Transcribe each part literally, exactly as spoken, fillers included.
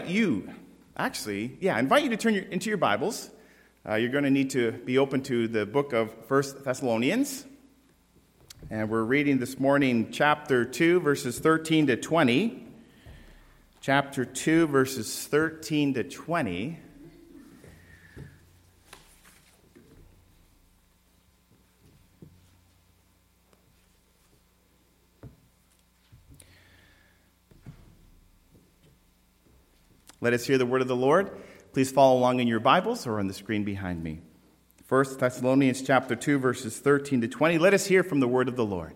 You, actually, yeah, I invite you to turn your, into your Bibles. Uh, you're going to need to be open to the book of First Thessalonians. And we're reading this morning chapter two, verses thirteen to twenty. Chapter two, verses thirteen to twenty. Let us hear the word of the Lord. Please follow along in your Bibles or on the screen behind me. First Thessalonians chapter two, verses thirteen to twenty. Let us hear from the word of the Lord.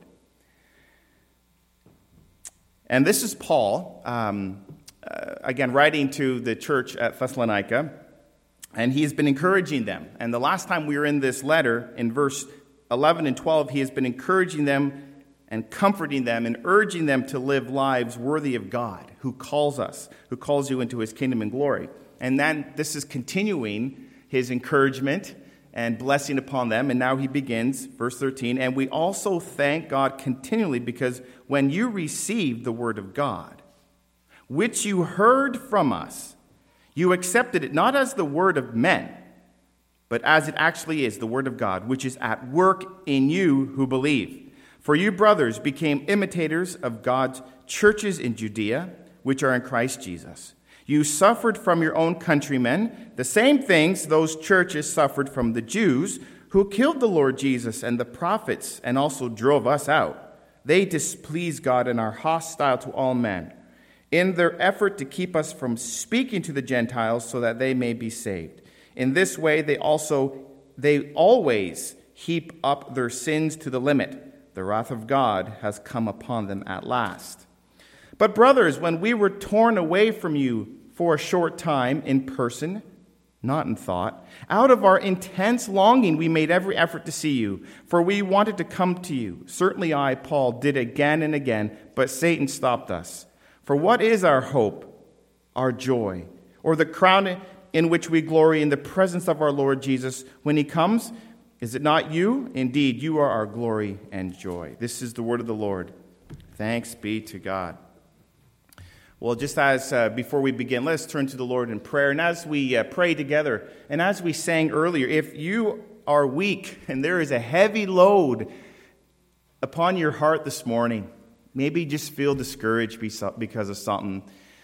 And this is Paul, um, uh, again, writing to the church at Thessalonica. And he has been encouraging them. And the last time we were in this letter, in verse eleven and twelve, he has been encouraging them and comforting them and urging them to live lives worthy of God, who calls us, who calls you into his kingdom and glory. And then this is continuing his encouragement and blessing upon them. And now he begins, verse thirteen, and we also thank God continually because when you received the word of God, which you heard from us, you accepted it not as the word of men, but as it actually is, the word of God, which is at work in you who believe. For you, brothers, became imitators of God's churches in Judea, which are in Christ Jesus. You suffered from your own countrymen the same things those churches suffered from the Jews, who killed the Lord Jesus and the prophets and also drove us out. They displease God and are hostile to all men, in their effort to keep us from speaking to the Gentiles so that they may be saved. In this way, they also they always heap up their sins to the limit. The wrath of God has come upon them at last. But brothers, when we were torn away from you for a short time in person, not in thought, out of our intense longing we made every effort to see you, for we wanted to come to you. Certainly I, Paul, did again and again, but Satan stopped us. For what is our hope, our joy, or the crown in which we glory in the presence of our Lord Jesus when he comes? Is it not you? Indeed, you are our glory and joy. This is the word of the Lord. Thanks be to God. Well, just as uh, before we begin, let us turn to the Lord in prayer. And as we uh, pray together, and as we sang earlier, if you are weak and there is a heavy load upon your heart this morning, maybe just feel discouraged because of something,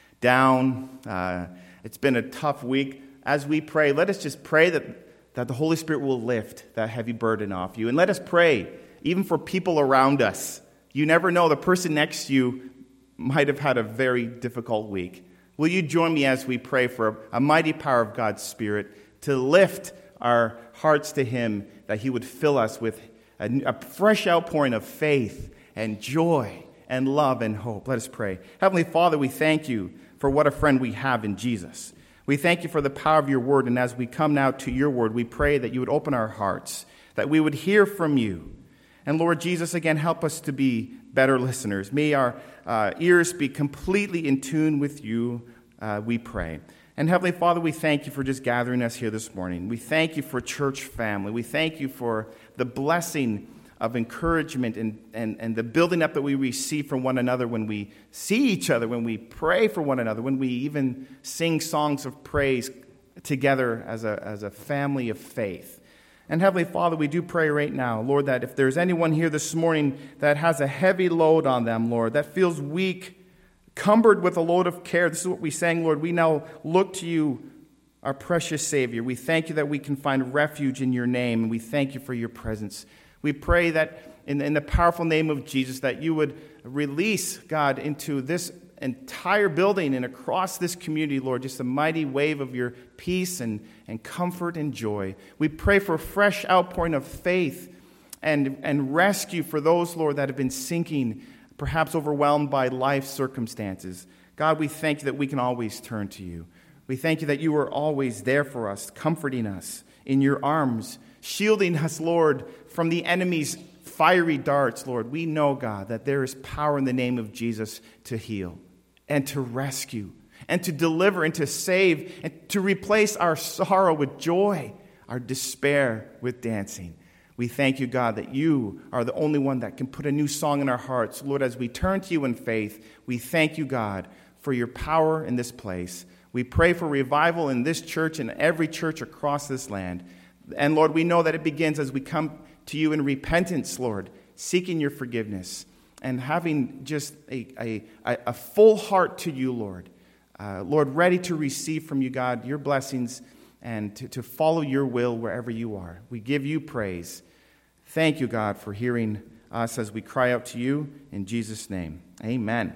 down, uh, it's been a tough week. As we pray, let us just pray that that the Holy Spirit will lift that heavy burden off you. And let us pray, even for people around us. You never know, the person next to you might have had a very difficult week. Will you join me as we pray for a mighty power of God's Spirit to lift our hearts to him, that he would fill us with a, a fresh outpouring of faith and joy and love and hope. Let us pray. Heavenly Father, we thank you for what a friend we have in Jesus. We thank you for the power of your word, and as we come now to your word, we pray that you would open our hearts, that we would hear from you. And Lord Jesus, again, help us to be better listeners. May our uh, ears be completely in tune with you, uh, we pray. And Heavenly Father, we thank you for just gathering us here this morning. We thank you for church family. We thank you for the blessing of encouragement and, and, and the building up that we receive from one another when we see each other, when we pray for one another, when we even sing songs of praise together as a, as a family of faith. And Heavenly Father, we do pray right now, Lord, that if there's anyone here this morning that has a heavy load on them, Lord, that feels weak, cumbered with a load of care, this is what we sang, Lord, we now look to you, our precious Savior. We thank you that we can find refuge in your name, and we thank you for your presence. We pray that in the, in the powerful name of Jesus that you would release, God, into this entire building and across this community, Lord, just a mighty wave of your peace and, and comfort and joy. We pray for a fresh outpouring of faith and, and rescue for those, Lord, that have been sinking, perhaps overwhelmed by life circumstances. God, we thank you that we can always turn to you. We thank you that you are always there for us, comforting us in your arms, shielding us, Lord, from the enemy's fiery darts, Lord. We know, God, that there is power in the name of Jesus to heal and to rescue and to deliver and to save and to replace our sorrow with joy, our despair with dancing. We thank you, God, that you are the only one that can put a new song in our hearts. Lord, as we turn to you in faith, we thank you, God, for your power in this place. We pray for revival in this church and every church across this land. And Lord, we know that it begins as we come to you in repentance, Lord, seeking your forgiveness and having just a, a, a full heart to you, Lord. Uh, Lord, ready to receive from you, God, your blessings and to, to follow your will wherever you are. We give you praise. Thank you, God, for hearing us as we cry out to you in Jesus' name. Amen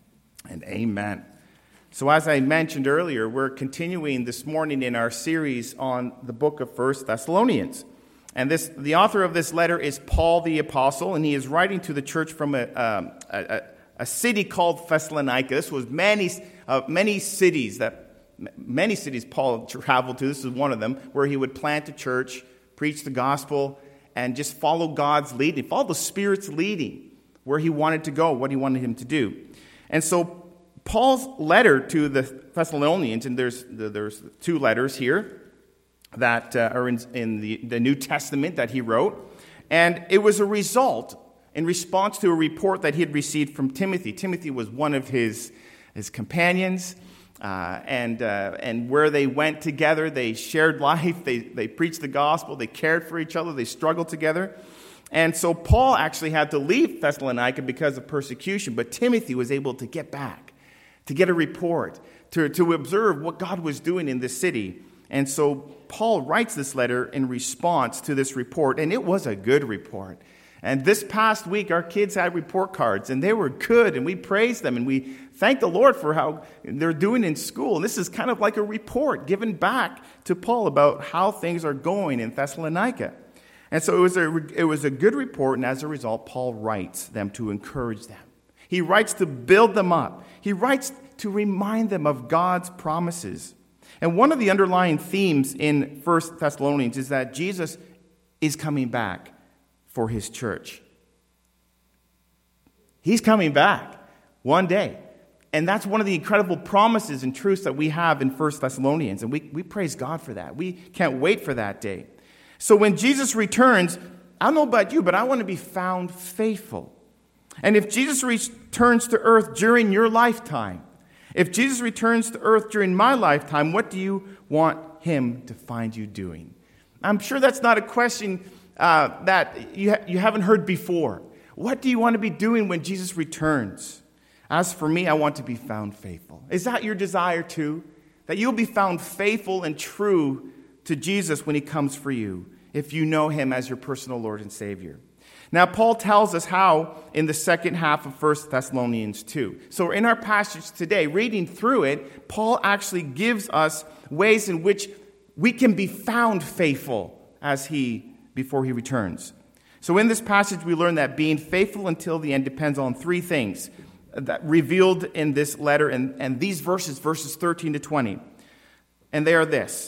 and amen. So as I mentioned earlier, we're continuing this morning in our series on the book of First Thessalonians. And this, the author of this letter is Paul the Apostle, and he is writing to the church from a, um, a, a city called Thessalonica. This was many, uh, many cities that many cities Paul traveled to. This is one of them, where he would plant a church, preach the gospel, and just follow God's leading, follow the Spirit's leading, where he wanted to go, what he wanted him to do. And so Paul's letter to the Thessalonians, and there's there's two letters here that uh, are in, in the, the New Testament that he wrote, and it was a result in response to a report that he had received from Timothy. Timothy was one of his his companions, uh, and uh, and where they went together, they shared life, they they preached the gospel, they cared for each other, they struggled together. And so Paul actually had to leave Thessalonica because of persecution, but Timothy was able to get back, to get a report, to, to observe what God was doing in this city. And so Paul writes this letter in response to this report, and it was a good report. And this past week, our kids had report cards, and they were good, and we praised them, and we thank the Lord for how they're doing in school. And this is kind of like a report given back to Paul about how things are going in Thessalonica. And so it was a, it was a good report, and as a result, Paul writes them to encourage them. He writes to build them up. He writes to remind them of God's promises. And one of the underlying themes in First Thessalonians is that Jesus is coming back for his church. He's coming back one day. And that's one of the incredible promises and truths that we have in First Thessalonians. And we, we praise God for that. We can't wait for that day. So when Jesus returns, I don't know about you, but I want to be found faithful. And if Jesus returns to earth during your lifetime, if Jesus returns to earth during my lifetime, what do you want him to find you doing? I'm sure that's not a question uh, that you, ha- you haven't heard before. What do you want to be doing when Jesus returns? As for me, I want to be found faithful. Is that your desire too? That you'll be found faithful and true to Jesus when he comes for you, if you know him as your personal Lord and Savior. Now, Paul tells us how in the second half of First Thessalonians two. So in our passage today, reading through it, Paul actually gives us ways in which we can be found faithful as he, before he returns. So in this passage, we learn that being faithful until the end depends on three things that revealed in this letter and, and these verses, verses thirteen to twenty. And they are this.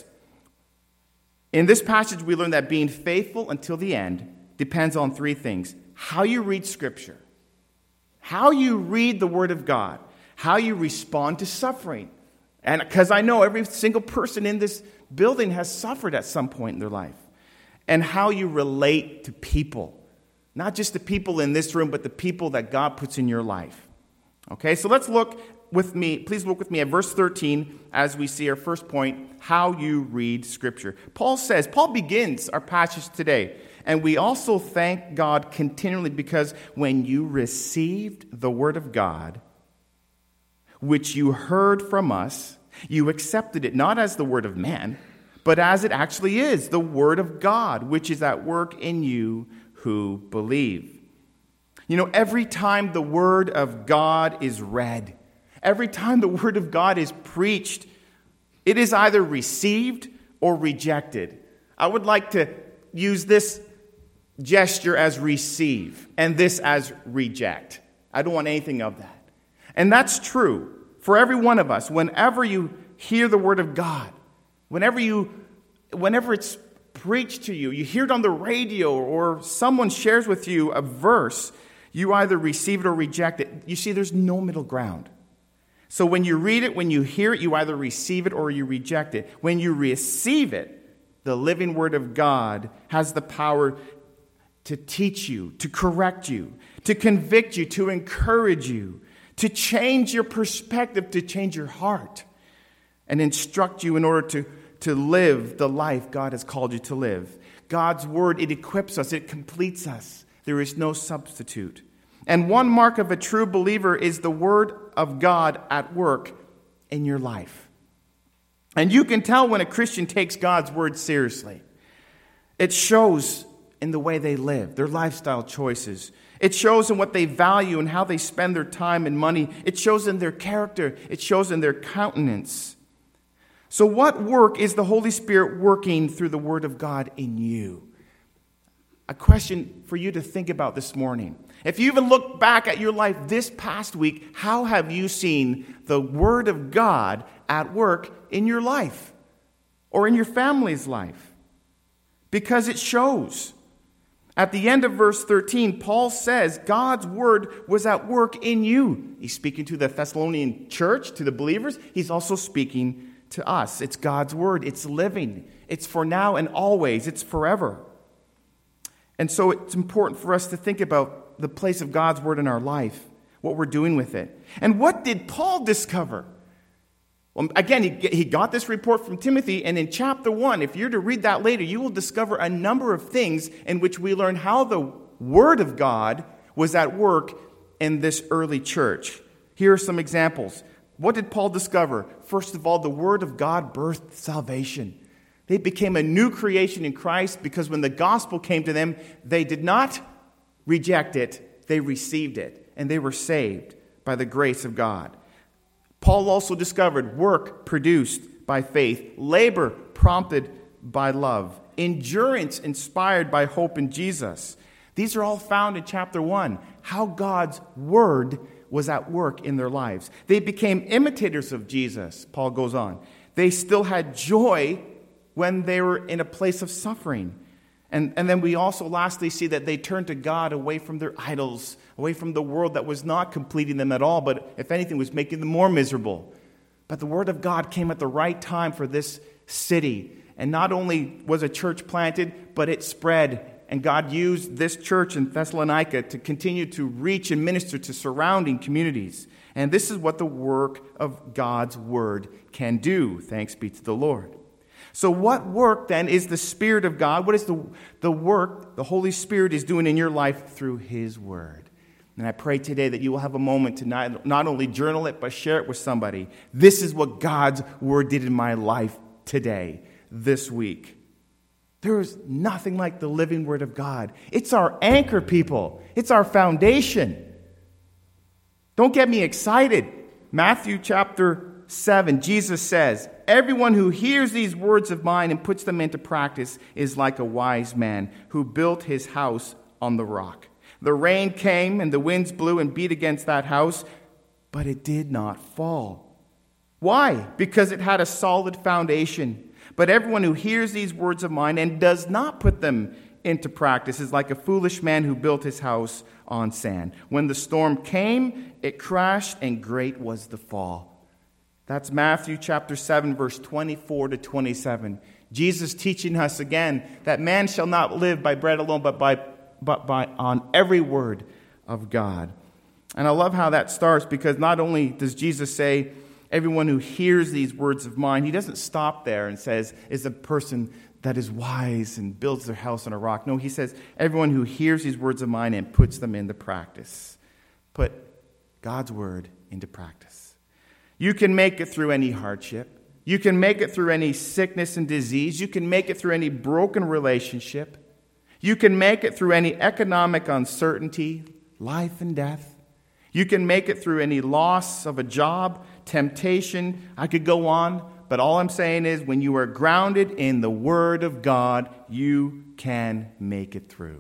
In this passage, we learn that being faithful until the end depends on three things. How you read Scripture, how you read the Word of God, how you respond to suffering. And because I know every single person in this building has suffered at some point in their life. And how you relate to people. Not just the people in this room, but the people that God puts in your life. Okay, so let's look with me, please look with me at verse thirteen as we see our first point, how you read Scripture. Paul says, Paul begins our passage today, and we also thank God continually because when you received the word of God, which you heard from us, you accepted it not as the word of man, but as it actually is, the word of God, which is at work in you who believe. You know, every time the word of God is read, every time the word of God is preached, it is either received or rejected. I would like to use this gesture as receive and this as reject. I don't want anything of that. And that's true for every one of us. Whenever you hear the word of God, whenever you, whenever it's preached to you, you hear it on the radio or someone shares with you a verse, you either receive it or reject it. You see, there's no middle ground. So when you read it, when you hear it, you either receive it or you reject it. When you receive it, the living word of God has the power to teach you, to correct you, to convict you, to encourage you, to change your perspective, to change your heart. and instruct you in order to, to live the life God has called you to live. God's word, it equips us, it completes us. There is no substitute. And one mark of a true believer is the word of God at work in your life. And you can tell when a Christian takes God's word seriously. It shows in the way they live, their lifestyle choices. It shows in what they value and how they spend their time and money. It shows in their character. It shows in their countenance. So what work is the Holy Spirit working through the Word of God in you? A question for you to think about this morning. If you even look back at your life this past week, how have you seen the Word of God at work in your life or in your family's life? Because it shows. At the end of verse thirteen, Paul says God's word was at work in you. He's speaking to the Thessalonian church, to the believers. He's also speaking to us. It's God's word. It's living. It's for now and always. It's forever. And so it's important for us to think about the place of God's word in our life, what we're doing with it. And what did Paul discover? Well, again, he, he got this report from Timothy, and in chapter one, if you're to read that later, you will discover a number of things in which we learn how the Word of God was at work in this early church. Here are some examples. What did Paul discover? First of all, the Word of God birthed salvation. They became a new creation in Christ because when the gospel came to them, they did not reject it, they received it, and they were saved by the grace of God. Paul also discovered work produced by faith, labor prompted by love, endurance inspired by hope in Jesus. These are all found in chapter one, how God's word was at work in their lives. They became imitators of Jesus, Paul goes on. They still had joy when they were in a place of suffering. And, and then we also lastly see that they turned to God away from their idols, away from the world that was not completing them at all, but if anything was making them more miserable. But the word of God came at the right time for this city. And not only was a church planted, but it spread. And God used this church in Thessalonica to continue to reach and minister to surrounding communities. And this is what the work of God's word can do. Thanks be to the Lord. So what work then is the Spirit of God? What is the, the work the Holy Spirit is doing in your life through His Word? And I pray today that you will have a moment to not, not only journal it, but share it with somebody. This is what God's Word did in my life today, this week. There is nothing like the living Word of God. It's our anchor, people. It's our foundation. Don't get me excited. Matthew chapter seven, Jesus says, "Everyone who hears these words of mine and puts them into practice is like a wise man who built his house on the rock. The rain came and the winds blew and beat against that house, but it did not fall." Why? Because it had a solid foundation. But everyone who hears these words of mine and does not put them into practice is like a foolish man who built his house on sand. When the storm came, it crashed, and great was the fall. That's Matthew chapter seven, verse twenty-four to twenty-seven. Jesus teaching us again that man shall not live by bread alone, but by but by on every word of God. And I love how that starts, because not only does Jesus say, everyone who hears these words of mine, he doesn't stop there and says, is a person that is wise and builds their house on a rock. No, he says, everyone who hears these words of mine and puts them into practice. Put God's word into practice. You can make it through any hardship. You can make it through any sickness and disease. You can make it through any broken relationship. You can make it through any economic uncertainty, life and death. You can make it through any loss of a job, temptation. I could go on, but all I'm saying is when you are grounded in the Word of God, you can make it through.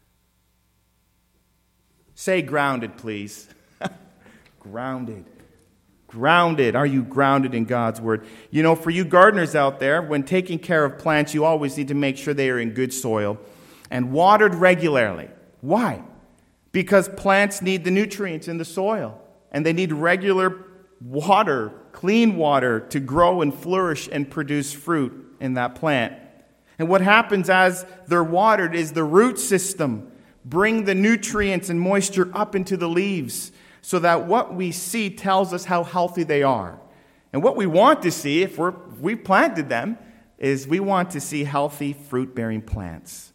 Say grounded, please. Grounded. Grounded. Are you grounded in God's word? You know, for you gardeners out there, when taking care of plants, you always need to make sure they are in good soil and watered regularly. Why? Because plants need the nutrients in the soil, and they need regular water, clean water, to grow and flourish and produce fruit in that plant. And what happens as they're watered is the root system bring the nutrients and moisture up into the leaves, so that what we see tells us how healthy they are. And what we want to see, if, we're, if we planted them, is we want to see healthy fruit-bearing plants.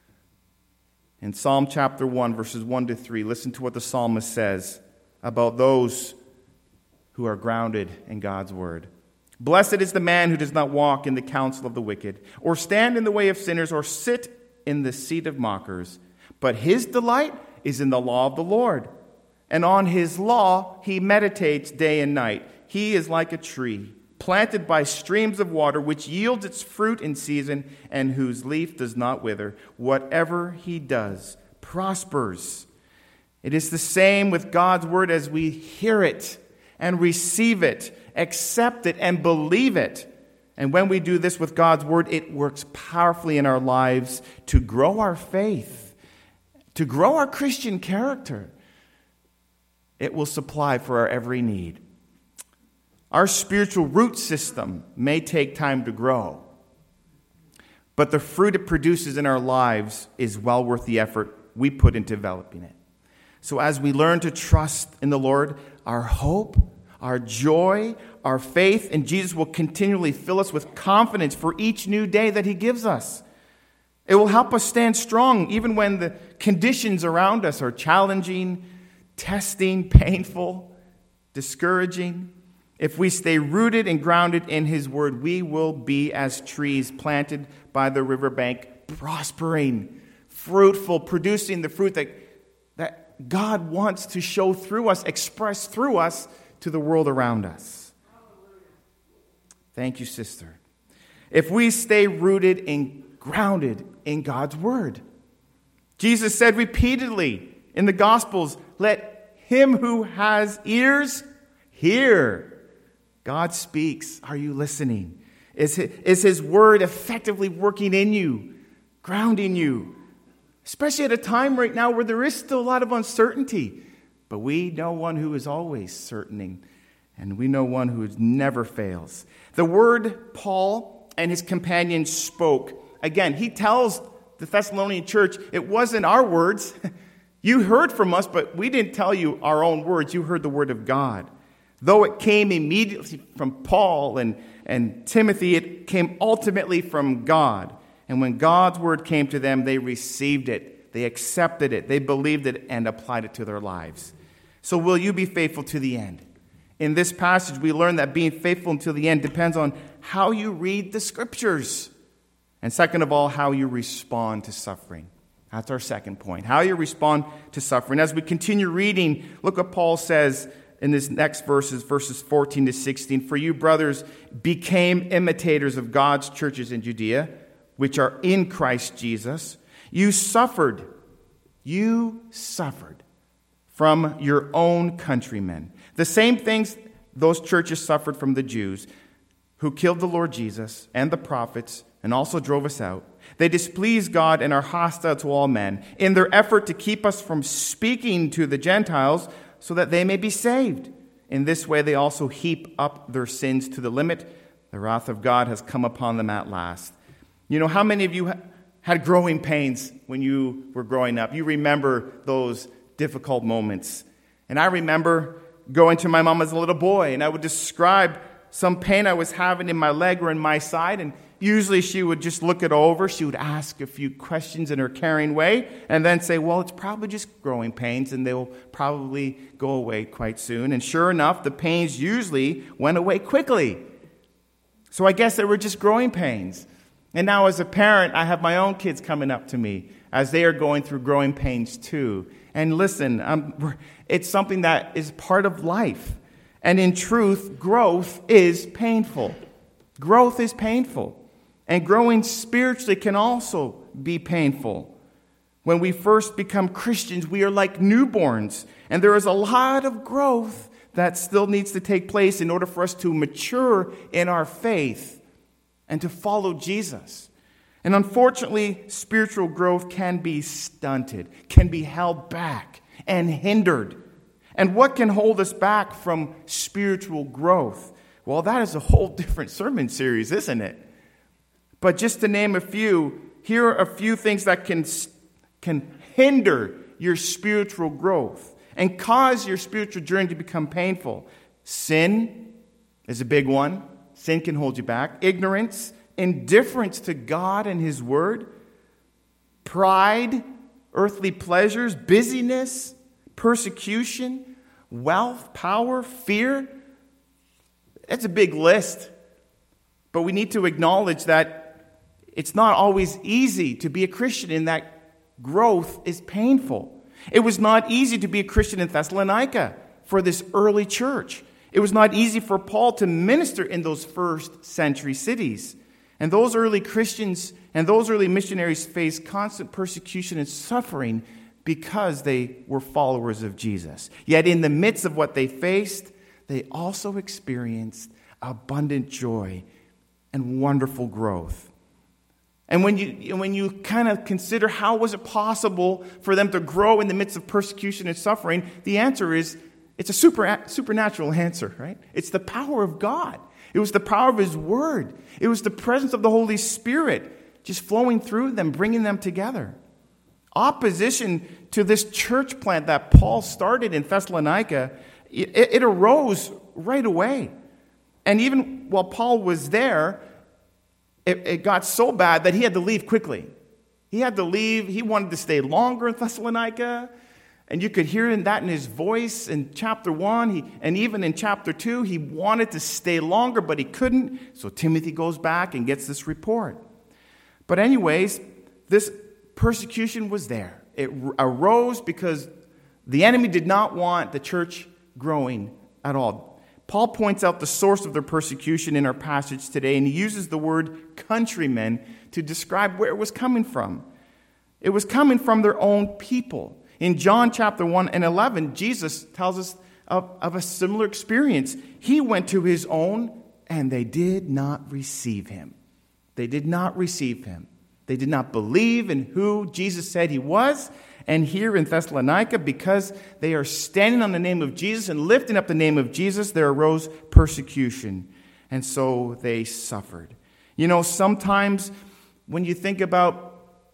In Psalm chapter one, verses one to three, listen to what the psalmist says about those who are grounded in God's word. Blessed is the man who does not walk in the counsel of the wicked, or stand in the way of sinners, or sit in the seat of mockers. But his delight is in the law of the Lord, and on his law he meditates day and night. He is like a tree planted by streams of water, which yields its fruit in season, and whose leaf does not wither. Whatever he does prospers. It is the same with God's word as we hear it and receive it, accept it, and believe it. And when we do this with God's word, it works powerfully in our lives to grow our faith, to grow our Christian character. It will supply for our every need. Our spiritual root system may take time to grow, but the fruit it produces in our lives is well worth the effort we put into developing it. So as we learn to trust in the Lord, our hope, our joy, our faith in Jesus will continually fill us with confidence for each new day that he gives us. It will help us stand strong even when the conditions around us are challenging, testing, painful, discouraging. If we stay rooted and grounded in his word, we will be as trees planted by the riverbank, prospering, fruitful, producing the fruit that, that God wants to show through us, express through us to the world around us. Thank you, sister. If we stay rooted and grounded in God's word. Jesus said repeatedly in the Gospels, let him who has ears hear. God speaks. Are you listening? Is his, is his word effectively working in you, grounding you? Especially at a time right now where there is still a lot of uncertainty. But we know one who is always certain, and we know one who never fails. The word Paul and his companions spoke. Again, he tells the Thessalonian church, it wasn't our words. You heard from us, but we didn't tell you our own words. You heard the word of God. Though it came immediately from Paul and, and Timothy, it came ultimately from God. And when God's word came to them, they received it. They accepted it. They believed it and applied it to their lives. So will you be faithful to the end? In this passage, we learn that being faithful until the end depends on how you read the scriptures. And second of all, how you respond to suffering. That's our second point. How you respond to suffering. As we continue reading, look what Paul says in this next verses, verses fourteen to sixteen. For you, brothers, became imitators of God's churches in Judea, which are in Christ Jesus. You suffered. You suffered from your own countrymen. The same things those churches suffered from the Jews, who killed the Lord Jesus and the prophets and also drove us out. They displease God and are hostile to all men in their effort to keep us from speaking to the Gentiles so that they may be saved. In this way, they also heap up their sins to the limit. The wrath of God has come upon them at last. You know, how many of you had growing pains when you were growing up? You remember those difficult moments. And I remember going to my mom as a little boy, and I would describe some pain I was having in my leg or in my side, and usually she would just look it over. She would ask a few questions in her caring way and then say, well, it's probably just growing pains and they'll probably go away quite soon. And sure enough, the pains usually went away quickly. So I guess they were just growing pains. And now as a parent, I have my own kids coming up to me as they are going through growing pains too. And listen, um, it's something that is part of life. And in truth, growth is painful. Growth is painful. And growing spiritually can also be painful. When we first become Christians, we are like newborns. And there is a lot of growth that still needs to take place in order for us to mature in our faith and to follow Jesus. And unfortunately, spiritual growth can be stunted, can be held back and hindered. And what can hold us back from spiritual growth? Well, that is a whole different sermon series, isn't it? But just to name a few, here are a few things that can, can hinder your spiritual growth and cause your spiritual journey to become painful. Sin is a big one. Sin can hold you back. Ignorance, indifference to God and His Word, pride, earthly pleasures, busyness, persecution, wealth, power, fear. It's a big list. But we need to acknowledge that it's not always easy to be a Christian, and that growth is painful. It was not easy to be a Christian in Thessalonica for this early church. It was not easy for Paul to minister in those first century cities. And those early Christians and those early missionaries faced constant persecution and suffering because they were followers of Jesus. Yet in the midst of what they faced, they also experienced abundant joy and wonderful growth. And when you when you kind of consider how was it possible for them to grow in the midst of persecution and suffering, the answer is it's a super, supernatural answer, right? It's the power of God. It was the power of His Word. It was the presence of the Holy Spirit just flowing through them, bringing them together. Opposition to this church plant that Paul started in Thessalonica, it, it arose right away. And even while Paul was there, it, it got so bad that he had to leave quickly. He had to leave. He wanted to stay longer in Thessalonica. And you could hear that in his voice in chapter one. He, and even in chapter two, he wanted to stay longer, but he couldn't. So Timothy goes back and gets this report. But anyways, this persecution was there. It arose because the enemy did not want the church growing at all. Paul points out the source of their persecution in our passage today, and he uses the word countrymen to describe where it was coming from. It was coming from their own people. In John chapter one and eleven, Jesus tells us of, of a similar experience. He went to His own, and they did not receive Him. They did not receive Him. They did not believe in who Jesus said He was. And here in Thessalonica, because they are standing on the name of Jesus and lifting up the name of Jesus, there arose persecution. And so they suffered. You know, sometimes when you think about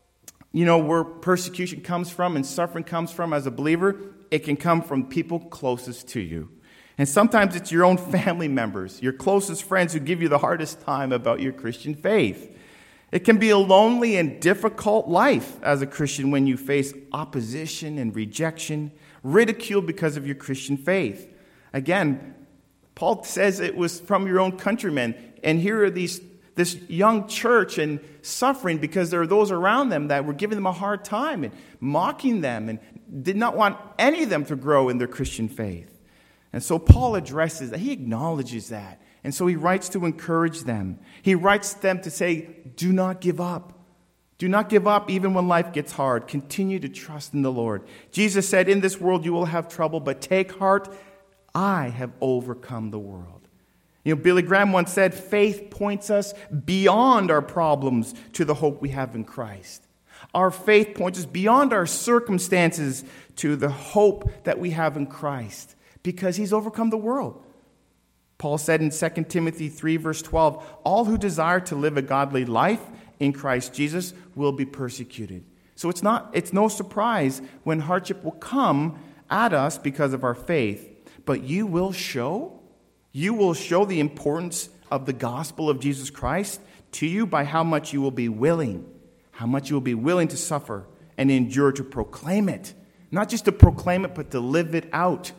You know, where persecution comes from and suffering comes from as a believer, it can come from people closest to you. And sometimes it's your own family members, your closest friends who give you the hardest time about your Christian faith. It can be a lonely and difficult life as a Christian when you face opposition and rejection, ridicule because of your Christian faith. Again, Paul says it was from your own countrymen. And here are these this young church and suffering because there are those around them that were giving them a hard time and mocking them and did not want any of them to grow in their Christian faith. And so Paul addresses that. He acknowledges that. And so he writes to encourage them. He writes them to say, do not give up. Do not give up even when life gets hard. Continue to trust in the Lord. Jesus said, in this world you will have trouble, but take heart. I have overcome the world. You know, Billy Graham once said, faith points us beyond our problems to the hope we have in Christ. Our faith points us beyond our circumstances to the hope that we have in Christ because He's overcome the world. Paul said in Second Timothy three, verse twelve, all who desire to live a godly life in Christ Jesus will be persecuted. So it's not, it's no surprise when hardship will come at us because of our faith, but you will show You will show the importance of the gospel of Jesus Christ to you by how much you will be willing, how much you will be willing to suffer and endure to proclaim it. Not just to proclaim it, but to live it out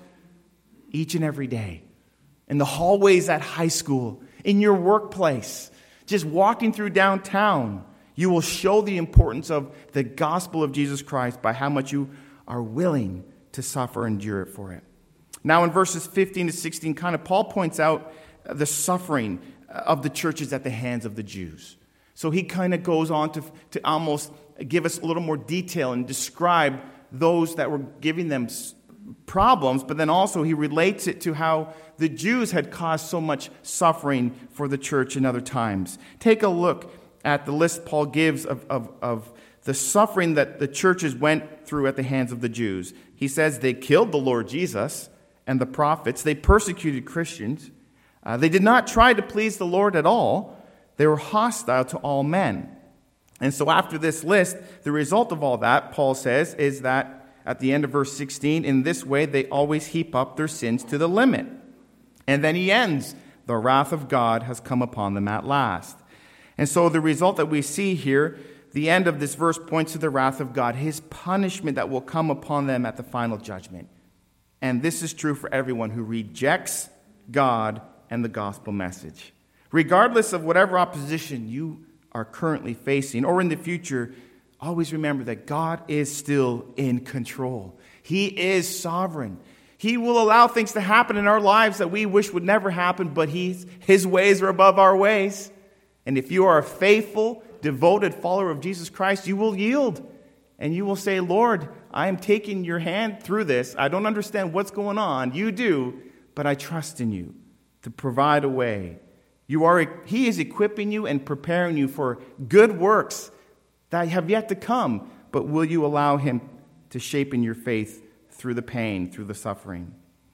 each and every day. In the hallways at high school, in your workplace, just walking through downtown, you will show the importance of the gospel of Jesus Christ by how much you are willing to suffer and endure it for it. Now in verses fifteen to sixteen, kind of Paul points out the suffering of the churches at the hands of the Jews. So he kind of goes on to, to almost give us a little more detail and describe those that were giving them problems, but then also he relates it to how the Jews had caused so much suffering for the church in other times. Take a look at the list Paul gives of, of, of the suffering that the churches went through at the hands of the Jews. He says they killed the Lord Jesus and the prophets. They persecuted Christians. Uh, they did not try to please the Lord at all. They were hostile to all men. And so after this list, the result of all that, Paul says, is that at the end of verse sixteen, in this way they always heap up their sins to the limit. And then he ends The wrath of God has come upon them at last. And so the result that we see here, the end of this verse points to the wrath of God, his punishment that will come upon them at the final judgment. And this is true for everyone who rejects God and the gospel message. Regardless of whatever opposition you are currently facing or in the future, always remember that God is still in control. He is sovereign. He will allow things to happen in our lives that we wish would never happen, but he's, his ways are above our ways. And if you are a faithful, devoted follower of Jesus Christ, you will yield. And you will say, Lord, I am taking your hand through this. I don't understand what's going on. You do, but I trust in you to provide a way. You are, he is equipping you and preparing you for good works that have yet to come. But will you allow him to shape in your faith through the pain, through the suffering?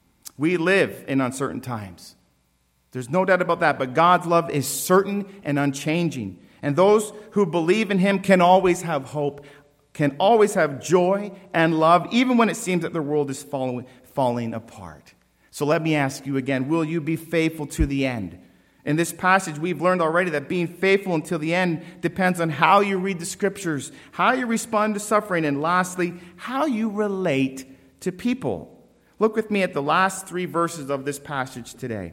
We live in uncertain times. There's no doubt about that. But God's love is certain and unchanging. And those who believe in him can always have hope, can always have joy and love, even when it seems that the world is falling, falling apart. So let me ask you again, will you be faithful to the end? In this passage, we've learned already that being faithful until the end depends on how you read the scriptures, how you respond to suffering, and lastly, how you relate to people. Look with me at the last three verses of this passage today.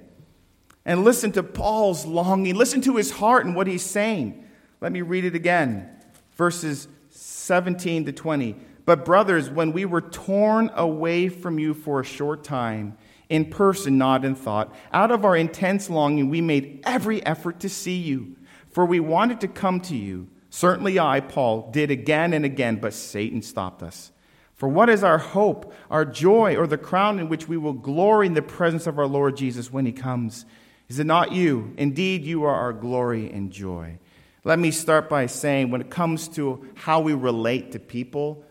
And listen to Paul's longing. Listen to his heart and what he's saying. Let me read it again. Verses seventeen to twenty. But brothers, when we were torn away from you for a short time, in person, not in thought, out of our intense longing, we made every effort to see you. For we wanted to come to you. Certainly I, Paul, did again and again, but Satan stopped us. For what is our hope, our joy, or the crown in which we will glory in the presence of our Lord Jesus when he comes? Is it not you? Indeed, you are our glory and joy. Let me start by saying, when it comes to how we relate to people,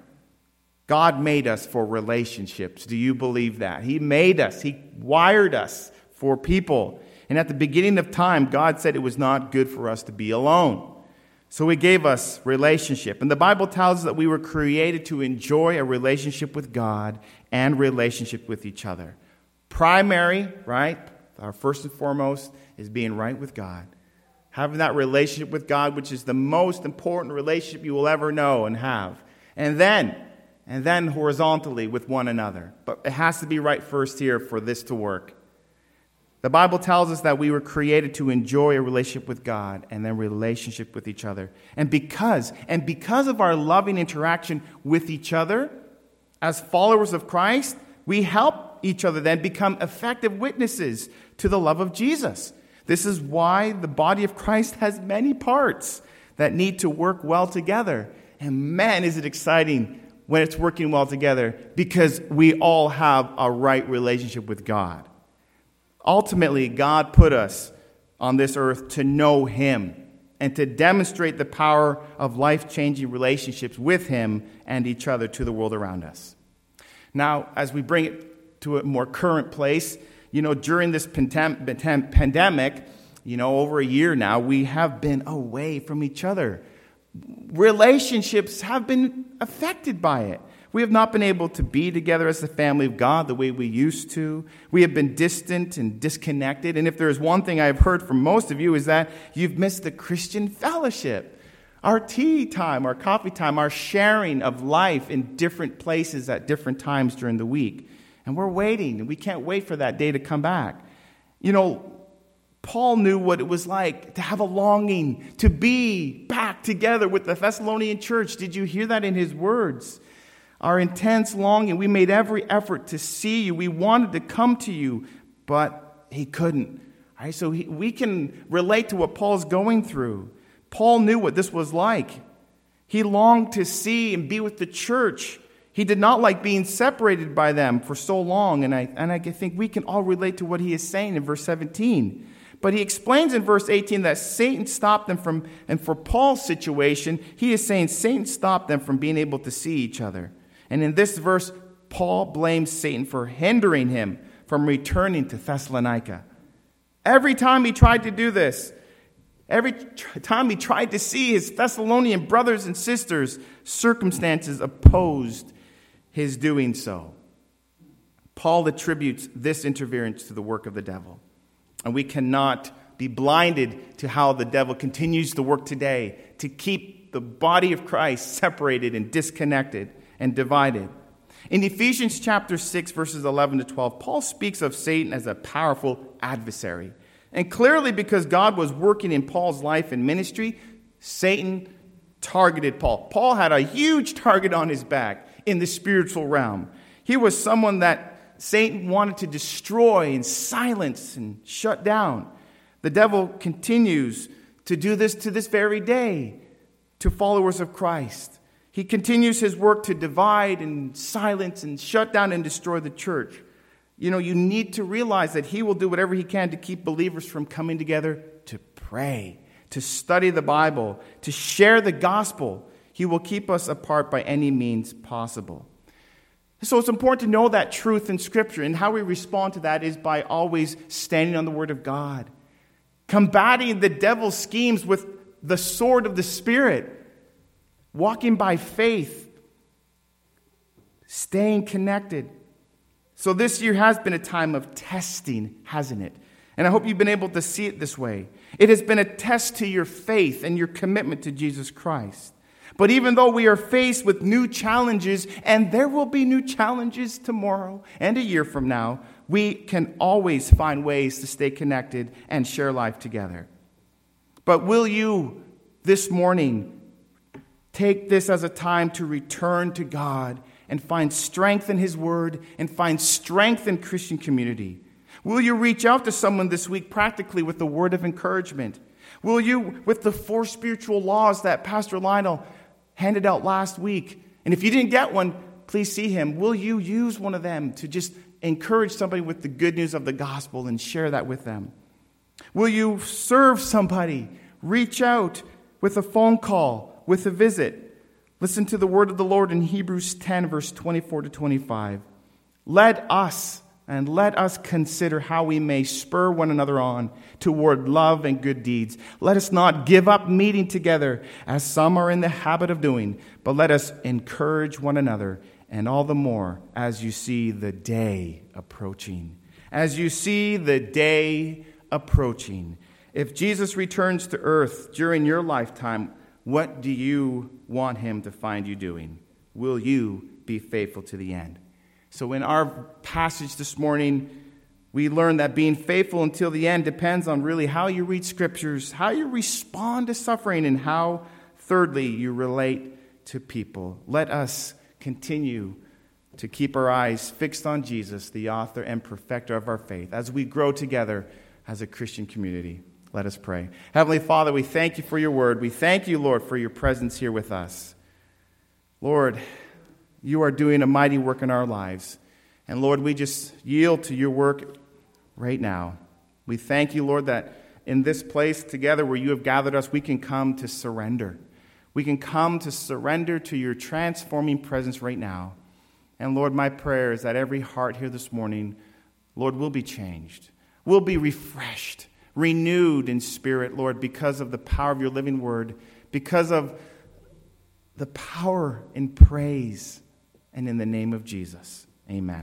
God made us for relationships. Do you believe that? He made us. He wired us for people. And at the beginning of time, God said it was not good for us to be alone. So he gave us relationship. And the Bible tells us that we were created to enjoy a relationship with God and relationship with each other. Primary, right? Our first and foremost is being right with God. Having that relationship with God, which is the most important relationship you will ever know and have. And then, and then horizontally with one another. But it has to be right first here for this to work. The Bible tells us that we were created to enjoy a relationship with God and then relationship with each other. And because, and because of our loving interaction with each other, as followers of Christ, we help each other then become effective witnesses to the love of Jesus. This is why the body of Christ has many parts that need to work well together. And man, is it exciting when it's working well together, because we all have a right relationship with God. Ultimately, God put us on this earth to know him and to demonstrate the power of life-changing relationships with him and each other to the world around us. Now, as we bring it to a more current place, you know, during this pandem- pandemic, you know, over a year now, we have been away from each other. Relationships have been affected by it. We have not been able to be together as the family of God the way we used to. We have been distant and disconnected. And if there is one thing I've heard from most of you is that you've missed the Christian fellowship. Our tea time, our coffee time, our sharing of life in different places at different times during the week. And we're waiting, and we can't wait for that day to come back. You know, Paul knew what it was like to have a longing to be back together with the Thessalonian church. Did you hear that in his words? Our intense longing, we made every effort to see you. We wanted to come to you, but he couldn't. All right, so he, we can relate to what Paul's going through. Paul knew what this was like. He longed to see and be with the church. He did not like being separated by them for so long, and I, and I think we can all relate to what he is saying in verse seventeen. But he explains in verse eighteen that Satan stopped them from, and for Paul's situation, he is saying Satan stopped them from being able to see each other. And in this verse, Paul blames Satan for hindering him from returning to Thessalonica. Every time he tried to do this, every time he tried to see his Thessalonian brothers and sisters, circumstances opposed his doing so. Paul attributes this interference to the work of the devil. And we cannot be blinded to how the devil continues to work today to keep the body of Christ separated and disconnected and divided. In Ephesians chapter six, verses eleven to twelve, Paul speaks of Satan as a powerful adversary. And clearly, because God was working in Paul's life and ministry, Satan targeted Paul. Paul had a huge target on his back in the spiritual realm. He was someone that Satan wanted to destroy and silence and shut down. The devil continues to do this to this very day to followers of Christ. He continues his work to divide and silence and shut down and destroy the church. You know, you need to realize that he will do whatever he can to keep believers from coming together to pray, to study the Bible, to share the gospel. He will keep us apart by any means possible. So it's important to know that truth in Scripture, and how we respond to that is by always standing on the Word of God, combating the devil's schemes with the sword of the Spirit, walking by faith, staying connected. So this year has been a time of testing, hasn't it? And I hope you've been able to see it this way. It has been a test to your faith and your commitment to Jesus Christ. But even though we are faced with new challenges, and there will be new challenges tomorrow and a year from now, we can always find ways to stay connected and share life together. But will you this morning take this as a time to return to God and find strength in His Word and find strength in Christian community? Will you reach out to someone this week practically with a word of encouragement? Will you, with the four spiritual laws that Pastor Lionel handed out last week, and if you didn't get one, please see him, will you use one of them to just encourage somebody with the good news of the gospel and share that with them? Will you serve somebody? Reach out with a phone call, with a visit. Listen to the word of the Lord in Hebrews ten, verse twenty-four to twenty-five. Let us And let us consider how we may spur one another on toward love and good deeds. Let us not give up meeting together, as some are in the habit of doing, but let us encourage one another, and all the more as you see the day approaching. As you see the day approaching. If Jesus returns to earth during your lifetime, what do you want him to find you doing? Will you be faithful to the end? So in our passage this morning, we learn that being faithful until the end depends on really how you read Scriptures, how you respond to suffering, and how, thirdly, you relate to people. Let us continue to keep our eyes fixed on Jesus, the author and perfecter of our faith, as we grow together as a Christian community. Let us pray. Heavenly Father, we thank you for your word. We thank you, Lord, for your presence here with us. Lord, you are doing a mighty work in our lives. And Lord, we just yield to your work right now. We thank you, Lord, that in this place together where you have gathered us, we can come to surrender. We can come to surrender to your transforming presence right now. And Lord, my prayer is that every heart here this morning, Lord, will be changed. Will be refreshed, renewed in spirit, Lord, because of the power of your living word, because of the power in praise. And in the name of Jesus, amen.